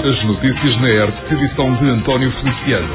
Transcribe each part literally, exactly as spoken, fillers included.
As notícias na E R T, edição de António Feliciano.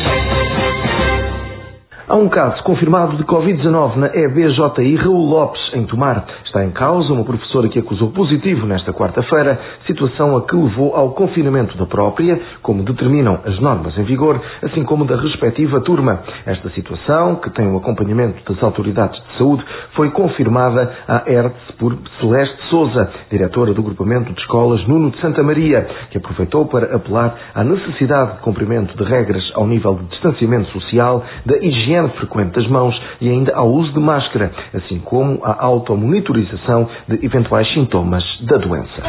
Há um caso confirmado de covid dezanove na E B J I Raul Lopes, em Tomar. Está em causa uma professora que acusou positivo nesta quarta-feira, situação a que levou ao confinamento da própria, como determinam as normas em vigor, assim como da respectiva turma. Esta situação, que tem o acompanhamento das autoridades de saúde, foi confirmada à E R T por Celeste Sousa, diretora do Grupamento de Escolas Nuno de Santa Maria, que aproveitou para apelar à necessidade de cumprimento de regras ao nível de distanciamento social, da higiene frequente das mãos e ainda ao uso de máscara, assim como à automonitorização de eventuais sintomas da doença.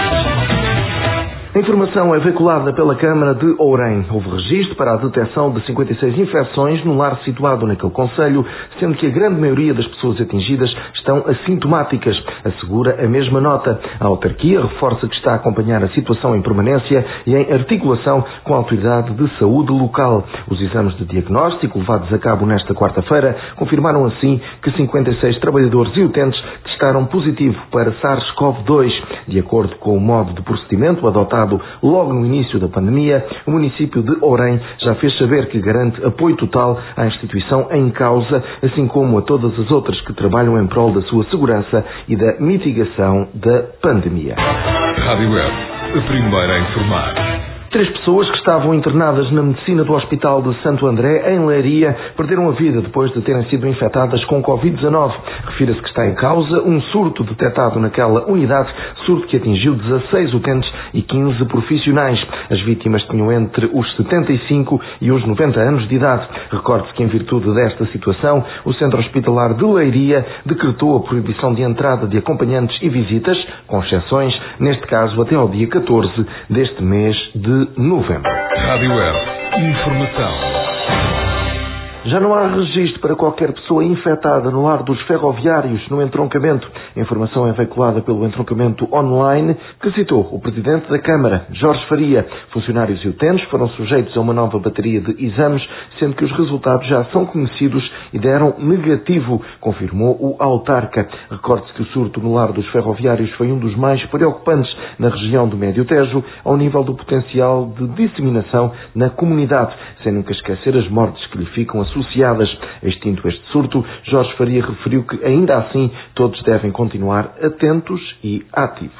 A informação é veiculada pela Câmara de Ourém. Houve registro para a detecção de cinquenta e seis infecções num lar situado naquele concelho, sendo que a grande maioria das pessoas atingidas estão assintomáticas, assegura a mesma nota. A autarquia reforça que está a acompanhar a situação em permanência e em articulação com a autoridade de saúde local. Os exames de diagnóstico levados a cabo nesta quarta-feira confirmaram assim que cinquenta e seis trabalhadores e utentes testaram positivo para SARS-CoV dois. De acordo com o modo de procedimento adotado logo no início da pandemia, o município de Ourém já fez saber que garante apoio total à instituição em causa, assim como a todas as outras que trabalham em prol da sua segurança e da mitigação da pandemia. Rádio Web, a primeira a informar. Três pessoas que estavam internadas na medicina do Hospital de Santo André, em Leiria, perderam a vida depois de terem sido infectadas com covid dezanove. Refira-se que está em causa um surto detectado naquela unidade, surto que atingiu dezasseis utentes e quinze profissionais. As vítimas tinham entre os setenta e cinco e os noventa anos de idade. Recorde-se que, em virtude desta situação, o Centro Hospitalar de Leiria decretou a proibição de entrada de acompanhantes e visitas, com exceções, neste caso até ao dia catorze deste mês de novembro. Rádio Web, informação. Já não há registro para qualquer pessoa infectada no lar dos ferroviários no entroncamento. A informação é veiculada pelo entroncamento online, que citou o Presidente da Câmara, Jorge Faria. Funcionários e utentes foram sujeitos a uma nova bateria de exames, sendo que os resultados já são conhecidos e deram negativo, confirmou o autarca. Recorde-se que o surto no lar dos ferroviários foi um dos mais preocupantes na região do Médio Tejo, ao nível do potencial de disseminação na comunidade, sem nunca esquecer as mortes que lhe ficam associadas. Extinto este surto, Jorge Faria referiu que, ainda assim, todos devem continuar atentos e ativos.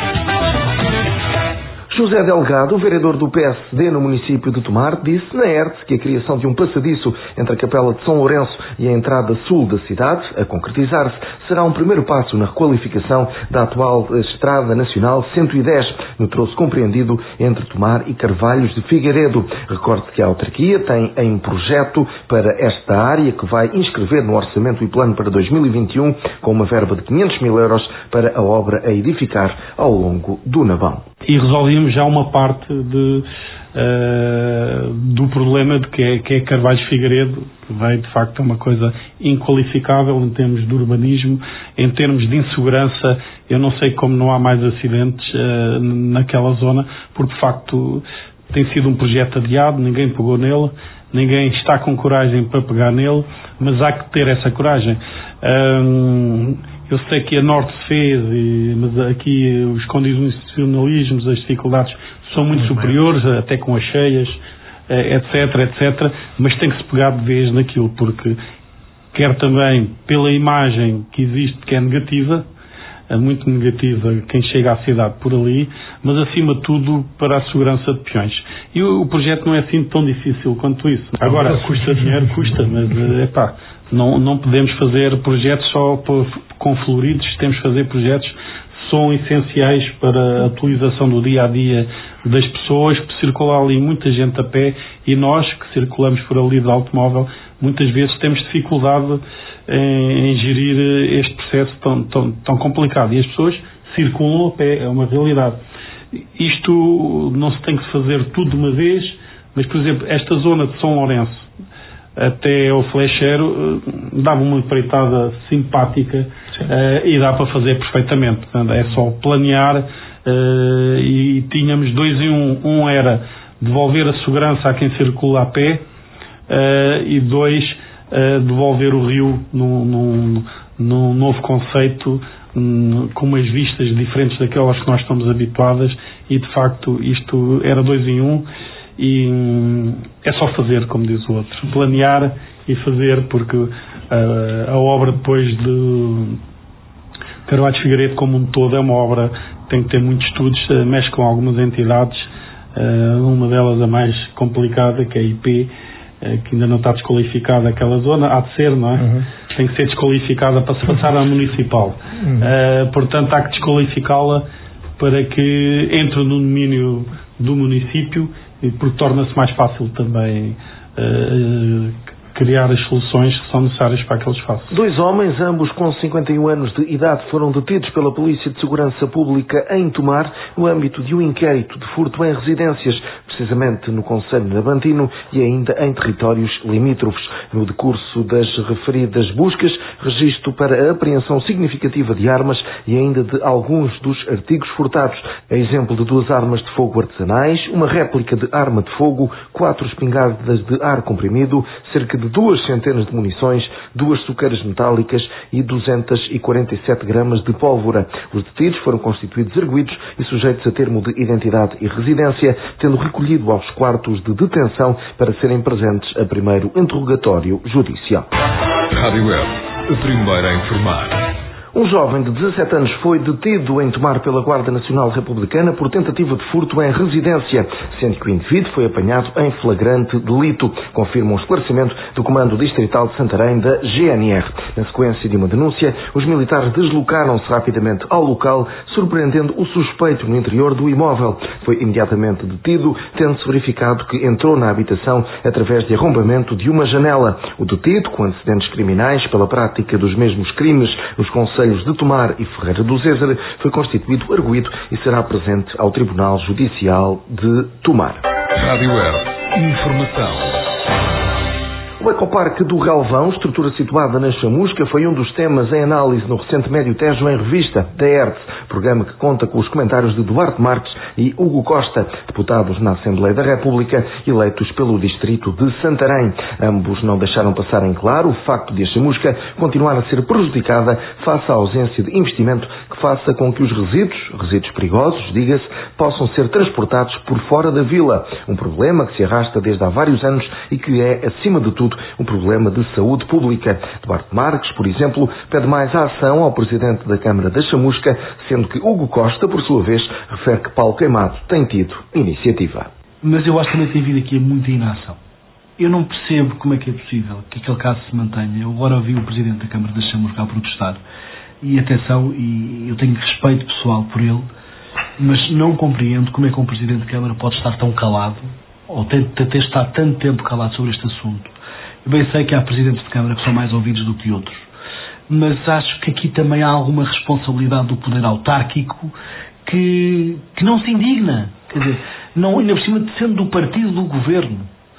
José Delgado, vereador do P S D no município de Tomar, disse na E R T que a criação de um passadiço entre a Capela de São Lourenço e a entrada sul da cidade, a concretizar-se, será um primeiro passo na requalificação da atual Estrada Nacional cento e dez, no troço compreendido entre Tomar e Carvalhos de Figueiredo. Recorde que a autarquia tem em projeto para esta área, que vai inscrever no orçamento e plano para dois mil e vinte e um, com uma verba de quinhentos mil euros para a obra a edificar ao longo do Navão. E resolvemos já uma parte de, uh, do problema de que é, que é Carvalhos Figueiredo, que veio de facto uma coisa inqualificável em termos de urbanismo, em termos de insegurança. Eu não sei como não há mais acidentes uh, naquela zona, porque de facto tem sido um projeto adiado, ninguém pegou nele, ninguém está com coragem para pegar nele, mas há que ter essa coragem. Um, Eu sei que a Norte fez, e, mas aqui os condicionalismos, as dificuldades são muito superiores, até com as cheias, etc, etcétera. Mas tem que se pegar de vez naquilo, porque quer também pela imagem que existe, que é negativa, é muito negativa quem chega à cidade por ali, mas acima de tudo para a segurança de peões. E o, o projeto não é assim tão difícil quanto isso. Agora, custa dinheiro, custa, mas é pá. Não, não podemos fazer projetos só com floridos, temos que fazer projetos que são essenciais para a atualização do dia-a-dia das pessoas, que circula ali muita gente a pé, e nós que circulamos por ali de automóvel, muitas vezes temos dificuldade em, em gerir este processo tão, tão, tão complicado. E as pessoas circulam a pé, é uma realidade. Isto não se tem que fazer tudo de uma vez, mas, por exemplo, esta zona de São Lourenço até ao Flecheiro dava uma empreitada simpática uh, e dá para fazer perfeitamente. Portanto, é só planear uh, e tínhamos dois em um. Um era devolver a segurança a quem circula a pé uh, e dois, uh, devolver o rio num, num, num novo conceito, um, com umas vistas diferentes daquelas que nós estamos habituadas e de facto isto era dois em um e hum, é só fazer, como diz o outro, planear e fazer, porque uh, a obra depois de Carvalho de Figueiredo como um todo é uma obra que tem que ter muitos estudos, uh, mexe com algumas entidades, uh, uma delas a mais complicada, que é a I P, uh, que ainda não está desqualificada aquela zona, há de ser, não é? Uhum. Tem que ser desqualificada para se passar à municipal. Uhum. Uh, portanto, há que desqualificá-la para que entre no domínio do município, porque torna-se mais fácil também uh, criar as soluções que são necessárias para aquele espaço. Dois homens, ambos com cinquenta e um anos de idade, foram detidos pela Polícia de Segurança Pública em Tomar, no âmbito de um inquérito de furto em residências, precisamente no concelho de Avantino e ainda em territórios limítrofes. No decurso das referidas buscas, registro para a apreensão significativa de armas e ainda de alguns dos artigos furtados, a exemplo de duas armas de fogo artesanais, uma réplica de arma de fogo, quatro espingardas de ar comprimido, cerca de duas centenas de munições, duas suqueiras metálicas e duzentos e quarenta e sete gramas de pólvora. Os detidos foram constituídos arguidos e sujeitos a termo de identidade e residência, tendo recolhido aos quartos de detenção para serem presentes a primeiro interrogatório judicial. Rádio Web, a primeira a informar. Um jovem de dezassete anos foi detido em Tomar pela Guarda Nacional Republicana por tentativa de furto em residência, sendo que o indivíduo foi apanhado em flagrante delito, confirma um esclarecimento do Comando Distrital de Santarém da G N R. Na sequência de uma denúncia, os militares deslocaram-se rapidamente ao local, surpreendendo o suspeito no interior do imóvel. Foi imediatamente detido, tendo-se verificado que entrou na habitação através de arrombamento de uma janela. O detido, com antecedentes criminais pela prática dos mesmos crimes nos concelhos de Tomar e Ferreira do Zézer, foi constituído arguido e será presente ao Tribunal Judicial de Tomar. Rádio Web, informação. O Ecoparque do Galvão, estrutura situada na Chamusca, foi um dos temas em análise no recente Médio Tejo em Revista, da E R T, programa que conta com os comentários de Duarte Marques e Hugo Costa, deputados na Assembleia da República, eleitos pelo Distrito de Santarém. Ambos não deixaram passar em claro o facto de a Chamusca continuar a ser prejudicada face à ausência de investimento que faça com que os resíduos, resíduos perigosos, diga-se, possam ser transportados por fora da vila. Um problema que se arrasta desde há vários anos e que é, acima de tudo, um problema de saúde pública. Duarte Marques, por exemplo, pede mais ação ao Presidente da Câmara da Chamusca, sendo que Hugo Costa, por sua vez, refere que Paulo Queimado tem tido iniciativa. Mas eu acho que também tem havido aqui muita inação. Eu não percebo como é que é possível que aquele caso se mantenha. Eu agora ouvi o Presidente da Câmara da Chamusca a protestar. E atenção, e eu tenho respeito pessoal por ele, mas não compreendo como é que um Presidente da Câmara pode estar tão calado, ou ter, ter estado tanto tempo calado sobre este assunto. Eu bem sei que há Presidentes de Câmara que são mais ouvidos do que outros, mas acho que aqui também há alguma responsabilidade do poder autárquico que, que não se indigna. Quer dizer, não, ainda por cima de sendo do partido do governo.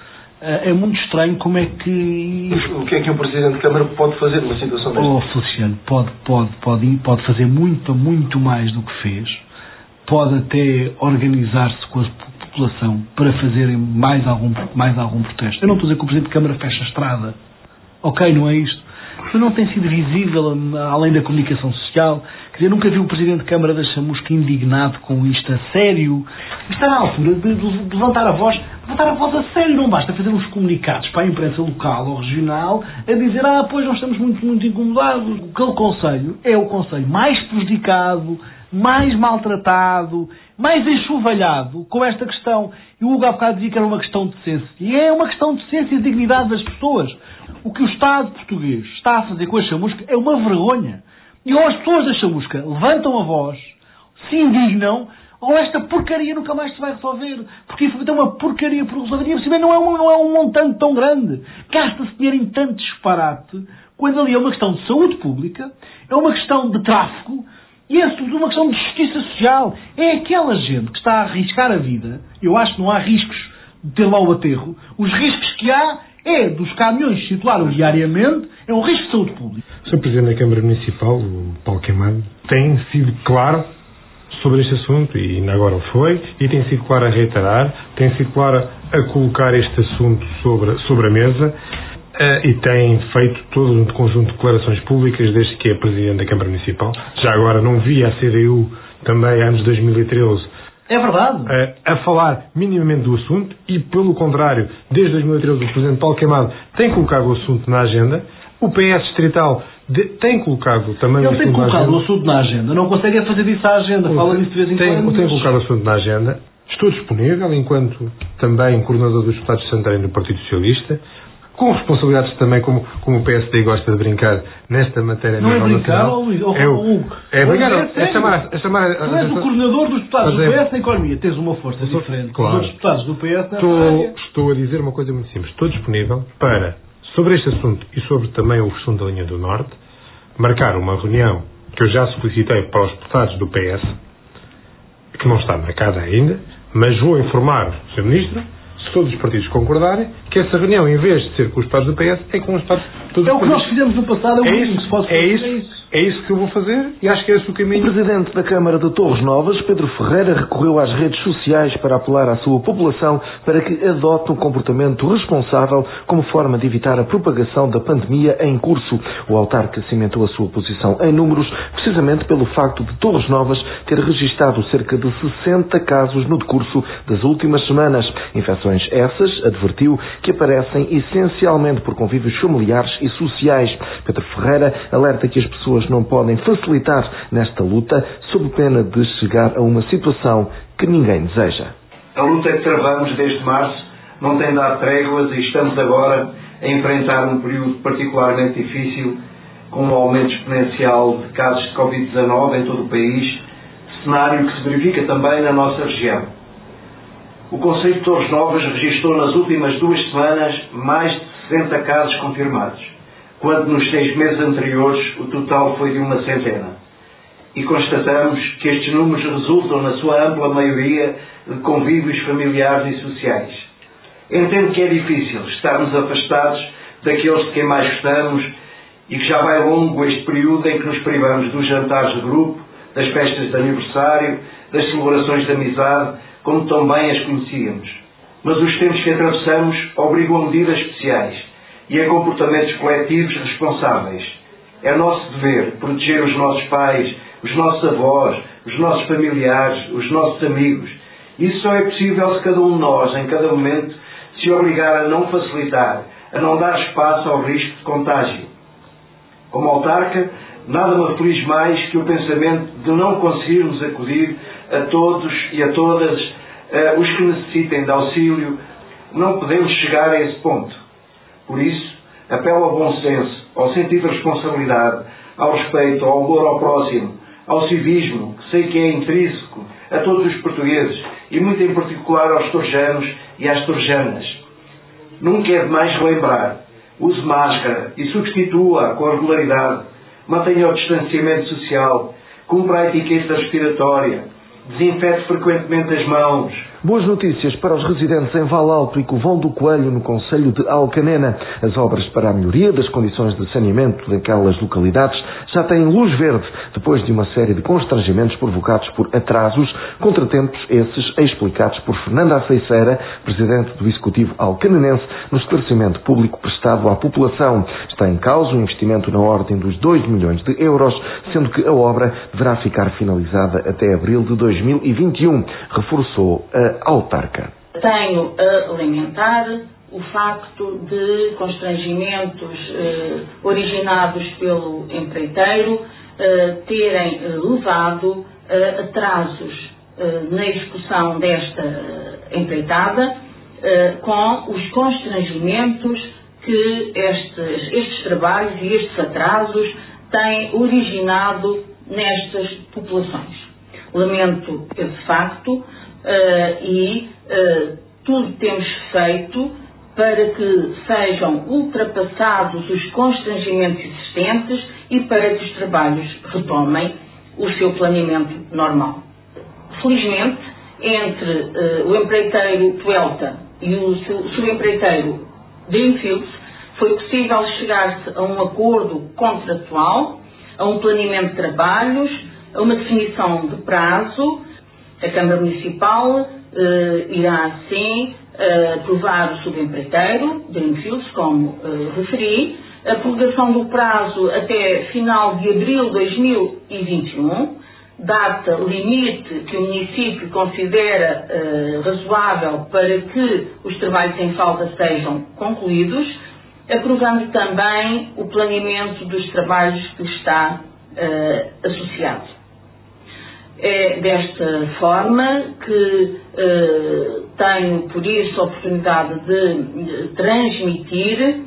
É muito estranho como é que... O que é que o Presidente de Câmara pode fazer numa situação desta? Oh, Feliciano, pode, pode, pode, pode fazer muito, muito mais do que fez. Pode até organizar-se com a população para fazerem mais algum, mais algum protesto. Eu não estou a dizer que o Presidente de Câmara fecha a estrada. Ok, não é isto. Mas não tem sido visível, além da comunicação social. Quer dizer, nunca vi o Presidente de Câmara da Chamusca indignado com isto a sério. Está na altura de, de levantar a voz, levantar a voz a sério. Não basta fazer uns comunicados para a imprensa local ou regional a dizer, ah, pois nós estamos muito, muito incomodados. Aquele concelho é o concelho mais prejudicado, mais maltratado, mais enxovalhado com esta questão. E o Hugo há bocado dizia que era uma questão de decência. E é uma questão de decência e de dignidade das pessoas. O que o Estado português está a fazer com a Chamusca é uma vergonha. E ou as pessoas da Chamusca levantam a voz, se indignam, ou esta porcaria nunca mais se vai resolver. Porque isso é uma porcaria por resolver. E não é um, não é um montante tão grande. Gasta-se dinheiro em tanto disparate, quando ali é uma questão de saúde pública, é uma questão de tráfico, e é sobretudo uma questão de justiça social. É aquela gente que está a arriscar a vida. Eu acho que não há riscos de ter lá o aterro. Os riscos que há é dos caminhões que circularam diariamente, é um risco de saúde pública. O senhor Presidente da Câmara Municipal, o Paulo Queimado, tem sido claro sobre este assunto, e ainda agora foi, e tem sido claro a reiterar, tem sido claro a colocar este assunto sobre, sobre a mesa, uh, e tem feito todo um conjunto de declarações públicas desde que é Presidente da Câmara Municipal. Já agora não vi a C D U também, anos dois mil e treze, É verdade. A, a falar minimamente do assunto e, pelo contrário, desde dois mil e treze o Presidente Paulo Queimado tem colocado o assunto na agenda. O P S Distrital de, tem colocado também Ele o assunto tem colocado na agenda. o assunto na agenda. Não consegue fazer disso à agenda. Fala disso de vez em tem, quando. Tem colocado o assunto na agenda. Estou disponível, enquanto também coordenador dos deputados de Santarém do Partido Socialista, com responsabilidades também, como, como o P S D gosta de brincar nesta matéria. Não é brincar, nacional. Luís? Oh, é, o, Hugo. é brincar, É, não. É chamar, é chamar, tu és o coordenador dos deputados do P S na economia. Tens uma força diferente claro. dos deputados do P S na estou, estou a dizer uma coisa muito simples. Estou disponível para, sobre este assunto e sobre também o assunto da linha do Norte, marcar uma reunião que eu já solicitei para os deputados do P S, que não está marcada ainda, mas vou informar o senhor Ministro, se todos os partidos concordarem, que essa reunião, em vez de ser com os deputados do P S, é com os deputados de todos É os o que partidos. nós fizemos no passado, é o É mínimo isso, que se pode é fazer. isso, É isso. é isso que eu vou fazer e acho que é esse o O caminho. presidente da Câmara de Torres Novas, Pedro Ferreira, recorreu às redes sociais para apelar à sua população para que adote um comportamento responsável como forma de evitar a propagação da pandemia em curso. O autarca cimentou a sua posição em números, precisamente pelo facto de Torres Novas ter registado cerca de sessenta casos no decurso das últimas semanas. Infecções essas, advertiu, que aparecem essencialmente por convívios familiares e sociais. Pedro Ferreira alerta que as pessoas não podem facilitar nesta luta, sob pena de chegar a uma situação que ninguém deseja. A luta que travamos desde março não tem dado tréguas e estamos agora a enfrentar um período particularmente difícil, com um aumento exponencial de casos de covid dezanove em todo o país, cenário que se verifica também na nossa região. O Concelho de Torres Novas registrou nas últimas duas semanas mais de sessenta casos confirmados, quando nos seis meses anteriores o total foi de uma centena. E constatamos que estes números resultam, na sua ampla maioria, de convívios familiares e sociais. Entendo que é difícil estarmos afastados daqueles de quem mais gostamos e que já vai longo este período em que nos privamos dos jantares de grupo, das festas de aniversário, das celebrações de amizade, como também as conhecíamos. Mas os tempos que atravessamos obrigam a medidas especiais e a comportamentos coletivos responsáveis. É nosso dever proteger os nossos pais, os nossos avós, os nossos familiares, os nossos amigos. Isso só é possível se cada um de nós, em cada momento, se obrigar a não facilitar, a não dar espaço ao risco de contágio. Como autarca, nada me aflige mais que o pensamento de não conseguirmos acudir a todos e a todas uh, os que necessitem de auxílio. Não podemos chegar a esse ponto. Por isso, apelo ao bom senso, ao sentido de responsabilidade, ao respeito, ao amor ao próximo, ao civismo, que sei que é intrínseco a todos os portugueses e muito em particular aos torjanos e às torjanas. Nunca é demais relembrar. Use máscara e substitua-a com a regularidade. Mantenha o distanciamento social. Cumpra a etiqueta respiratória. Desinfete frequentemente as mãos. Boas notícias para os residentes em Val Alto e Covão do Coelho, no concelho de Alcanena. As obras para a melhoria das condições de saneamento daquelas localidades já têm luz verde, depois de uma série de constrangimentos provocados por atrasos, contratempos esses explicados por Fernanda Aceiceira, presidente do Executivo alcanenense, no esclarecimento público prestado à população. Está em causa um investimento na ordem dos dois milhões de euros, sendo que a obra deverá ficar finalizada até abril de dois mil e vinte e um, reforçou a autarca. Tenho a lamentar o facto de constrangimentos eh, originados pelo empreiteiro eh, terem eh, levado a atrasos eh, na execução desta eh, empreitada, eh, com os constrangimentos que estes, estes trabalhos e estes atrasos têm originado nestas populações. Lamento esse facto. Uh, e uh, tudo temos feito para que sejam ultrapassados os constrangimentos existentes e para que os trabalhos retomem o seu planeamento normal. Felizmente, entre uh, o empreiteiro Tuelta e o subempreiteiro Greenfields, foi possível chegar-se a um acordo contratual, a um planeamento de trabalhos, a uma definição de prazo. A Câmara Municipal eh, irá, assim, eh, aprovar o subempreiteiro, Greenfields, como eh, referi, a prorrogação do prazo até final de abril de dois mil e vinte e um, data limite que o município considera uh, razoável para que os trabalhos em falta sejam concluídos, aprovando também o planeamento dos trabalhos que está uh, associado. É desta forma que uh, tenho, por isso, a oportunidade de, de transmitir uh,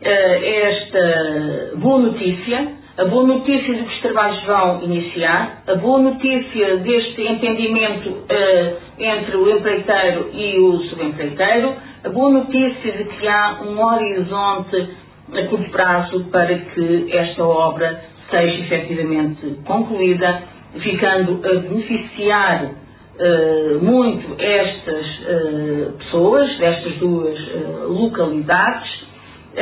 esta boa notícia, a boa notícia de que os trabalhos vão iniciar, a boa notícia deste entendimento uh, entre o empreiteiro e o subempreiteiro, a boa notícia de que há um horizonte a curto prazo para que esta obra seja efetivamente concluída, ficando a beneficiar uh, muito estas uh, pessoas, destas duas uh, localidades, uh,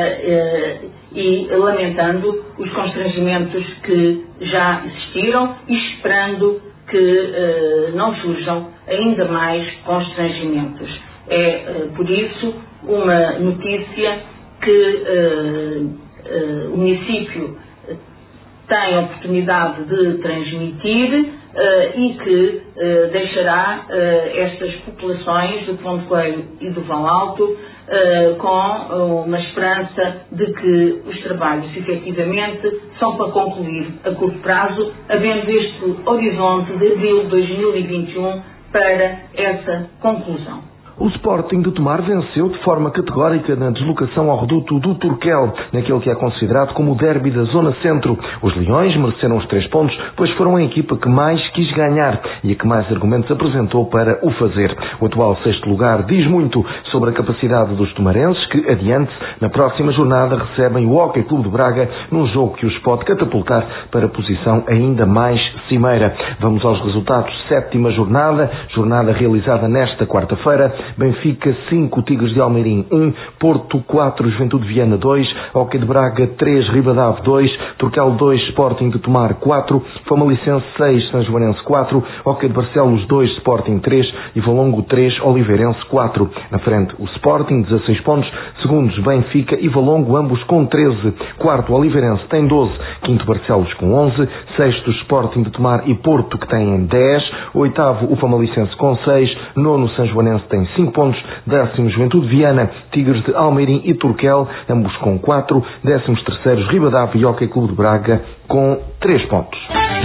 uh, e lamentando os constrangimentos que já existiram e esperando que uh, não surjam ainda mais constrangimentos. É, uh, por isso, uma notícia que uh, uh, o município tem a oportunidade de transmitir uh, e que uh, deixará uh, estas populações do Ponte Coelho e do Vão Alto uh, com uma esperança de que os trabalhos efetivamente são para concluir a curto prazo, havendo este horizonte de abril de dois mil e vinte e um para essa conclusão. O Sporting de Tomar venceu de forma categórica na deslocação ao reduto do Turquel, naquele que é considerado como o derby da Zona Centro. Os Leões mereceram os três pontos, pois foram a equipa que mais quis ganhar e a que mais argumentos apresentou para o fazer. O atual sexto lugar diz muito sobre a capacidade dos tomarenses, que, adiante, na próxima jornada recebem o Hóquei Clube de Braga, num jogo que os pode catapultar para a posição ainda mais cimeira. Vamos aos resultados. Sétima jornada, jornada realizada nesta quarta-feira. Benfica cinco, Tigres de Almeirim um, Porto quatro, Juventude de Viana dois, Hóquei de Braga três, Ribadave dois, Turquel dois, Sporting de Tomar quatro, Famalichense seis, Sanjoanense quatro, Hóquei de Barcelos dois, Sporting três e Valongo três, Oliveirense quatro. Na frente o Sporting, dezasseis pontos, segundos Benfica e Valongo, ambos com treze, quarto Oliveirense tem doze, quinto Barcelos com onze, sexto Sporting de Tomar e Porto que têm dez, oitavo o Famalichense com seis, nono Sanjoanense tem cinco pontos, décimo Juventude Viana, Tigres de Almeirim e Turquel, ambos com quatro, décimos terceiros Ribadave e Hóquei Clube de Braga com três pontos.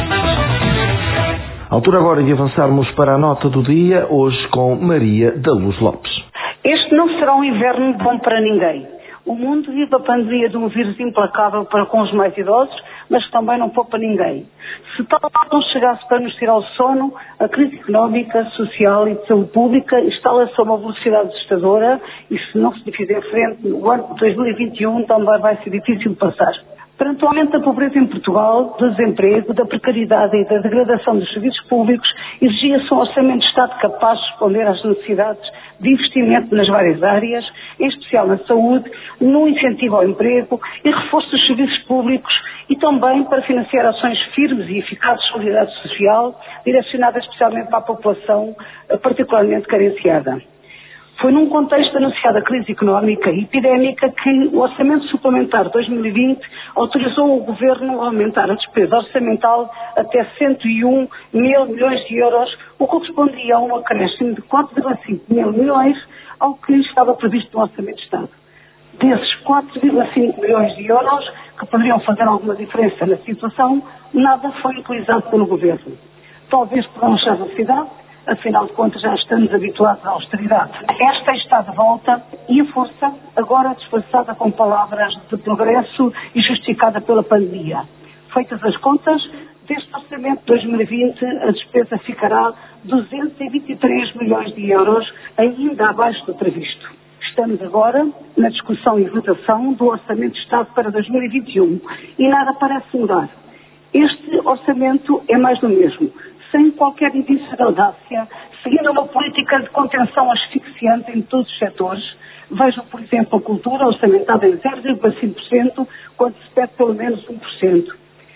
A altura agora de avançarmos para a nota do dia, hoje com Maria da Luz Lopes. Este não será um inverno bom para ninguém. O mundo vive a pandemia de um vírus implacável para com os mais idosos, mas que também não poupa ninguém. Se tal não chegasse para nos tirar o sono, a crise económica, social e de saúde pública instala-se a uma velocidade assustadora e se não se fizer frente, o ano de dois mil e vinte e um também vai ser difícil de passar. Perante o aumento da pobreza em Portugal, do desemprego, da precariedade e da degradação dos serviços públicos, exigia-se um orçamento de Estado capaz de responder às necessidades de investimento nas várias áreas, em especial na saúde, no incentivo ao emprego e reforço dos serviços públicos e também para financiar ações firmes e eficazes de solidariedade social, direcionadas especialmente para a população particularmente carenciada. Foi num contexto anunciado a crise económica e epidémica que o Orçamento Suplementar de dois mil e vinte autorizou o Governo a aumentar a despesa orçamental até cento e um mil milhões de euros, o que correspondia a um acréscimo de quatro vírgula cinco mil milhões ao que estava previsto no Orçamento de Estado. Desses quatro vírgula cinco milhões de euros, que poderiam fazer alguma diferença na situação, nada foi utilizado pelo Governo. Talvez por não achar necessidade, afinal de contas já estamos habituados à austeridade. Esta está de volta e a força, agora disfarçada com palavras de progresso e justificada pela pandemia. Feitas as contas, deste orçamento de dois mil e vinte, a despesa ficará duzentos e vinte e três milhões de euros, ainda abaixo do previsto. Estamos agora na discussão e votação do Orçamento de Estado para dois mil e vinte e um e nada parece mudar. Este orçamento é mais do mesmo, sem qualquer indício de audácia, seguindo uma política de contenção asfixiante em todos os setores. Vejam, por exemplo, a cultura orçamentada em zero vírgula cinco por cento, quando se pede pelo menos um por cento.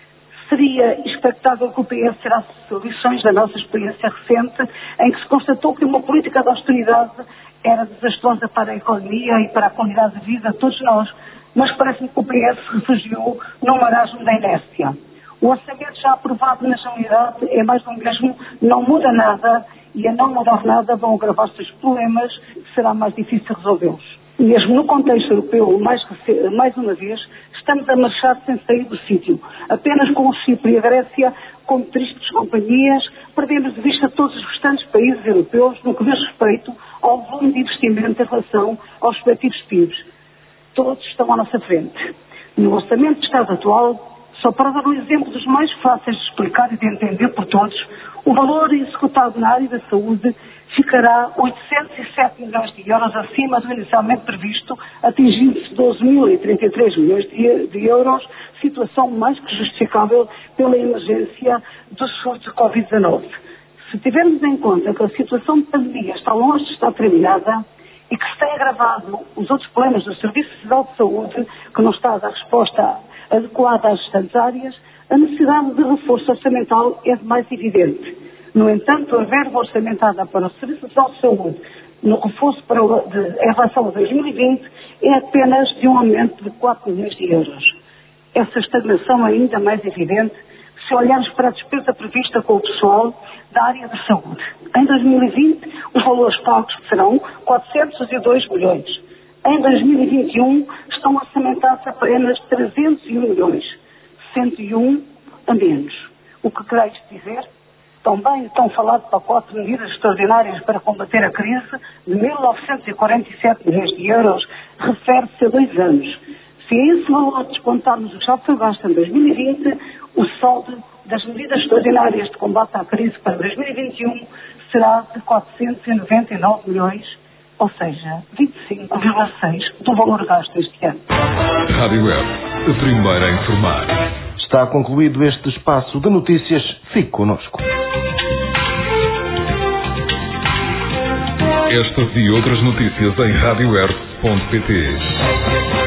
Seria expectável que o P S tirasse lições da nossa experiência recente, em que se constatou que uma política de austeridade era desastrosa para a economia e para a qualidade de vida de todos nós, mas parece-me que o P S se refugiou num marasmo da inércia. O orçamento já aprovado na Generalidade é mais do mesmo, não muda nada e a não mudar nada vão agravar-se os problemas e será mais difícil resolvê-los. Mesmo no contexto europeu, mais, mais uma vez, estamos a marchar sem sair do sítio. Apenas com o Chipre e a Grécia, como tristes companhias, perdemos de vista todos os restantes países europeus no que diz respeito ao volume de investimento em relação aos respectivos P I Bs. Todos estão à nossa frente. No orçamento de Estado atual, só para dar um exemplo dos mais fáceis de explicar e de entender por todos, o valor executado na área da saúde ficará oitocentos e sete milhões de euros acima do inicialmente previsto, atingindo-se doze mil e trinta e três milhões de, de euros, situação mais que justificável pela emergência do surto de covid dezanove. Se tivermos em conta que a situação de pandemia está longe de estar terminada e que se tem agravado os outros problemas do Serviço Nacional de Saúde, que não está a dar resposta adequada às restantes áreas, a necessidade de reforço orçamental é mais evidente. No entanto, a verba orçamentada para o Serviço Nacional de Saúde no reforço para o, de, em relação a dois mil e vinte é apenas de um aumento de quatro milhões de euros. Essa estagnação é ainda mais evidente se olharmos para a despesa prevista com o pessoal da área da saúde. Em dois mil e vinte, os valores pagos serão quatrocentos e dois milhões. Em dois mil e vinte e um, estão orçamentados apenas trezentos e um milhões, cento e um a menos. O que quereis dizer? Também estão falado de pacote de medidas extraordinárias para combater a crise de mil novecentos e quarenta e sete milhões de euros, refere-se a dois anos. Se a esse valor descontarmos o que já foi gasto em dois mil e vinte, o saldo das medidas extraordinárias de combate à crise para dois mil e vinte e um será de quatrocentos e noventa e nove milhões, ou seja, vinte e cinco vírgula seis por cento do valor gasto este ano. Rádio Web, a primeira a informar. Está concluído este espaço de notícias. Fique connosco. Estas e outras notícias em rádio web ponto pt.